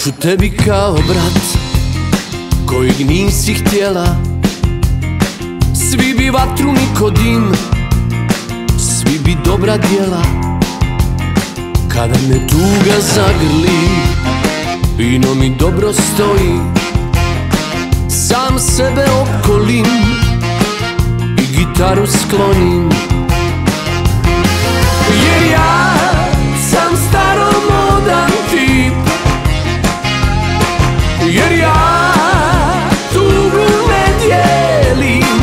Doću tebi kao brat kojeg nisi htjela. Svi bi vatru, niko dim, svi bi dobra djela. Kada me tuga zagrli, vino mi dobro stoji, sam sebe opkolim i gitaru sklonim. Jer ja sam staromodan tip, jer ja tugu ne dijelim.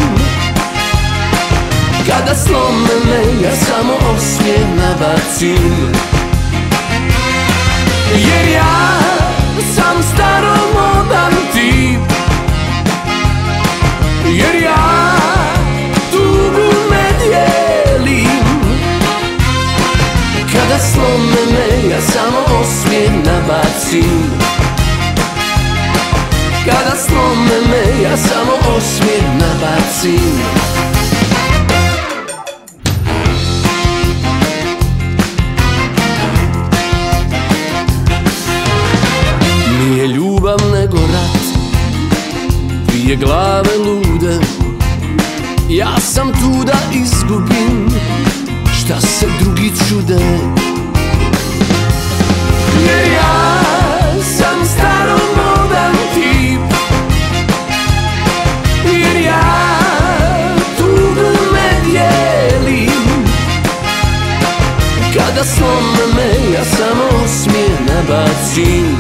Kada slome me, ja samo osmijeh nabacim. Jer ja sam staromodan tip, jer ja tugu ne dijelim. Kada slome me, ja samo osmijeh nabacim. Kada slome me, ja samo osmijeh nabacim. Nije ljubav nego rat, dvije glave lude. Ja sam tu da izgubim, šta se drugi čude. Jer ja sam staromodan tip, jer ja tugu ne dijelim. Kada slome me, ja samo osmijeh nabacim.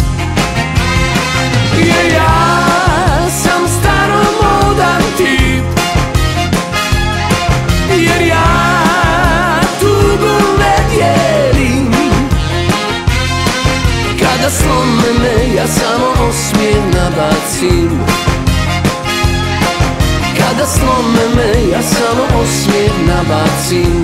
Jer ja sam staromodan tip, jer ja tugu ne dijelim. Kada slome me, ja samo osmijeh nabacim. Kada slome me, ja samo osmijeh nabacim.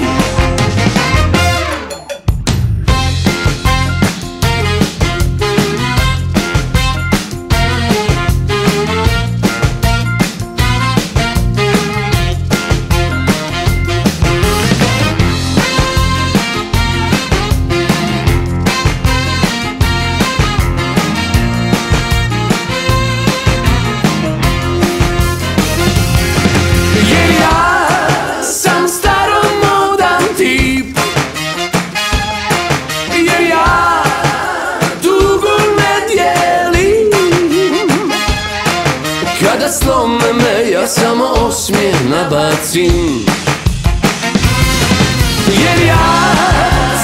Kada slome me, ja samo osmijeh nabacim. Jer ja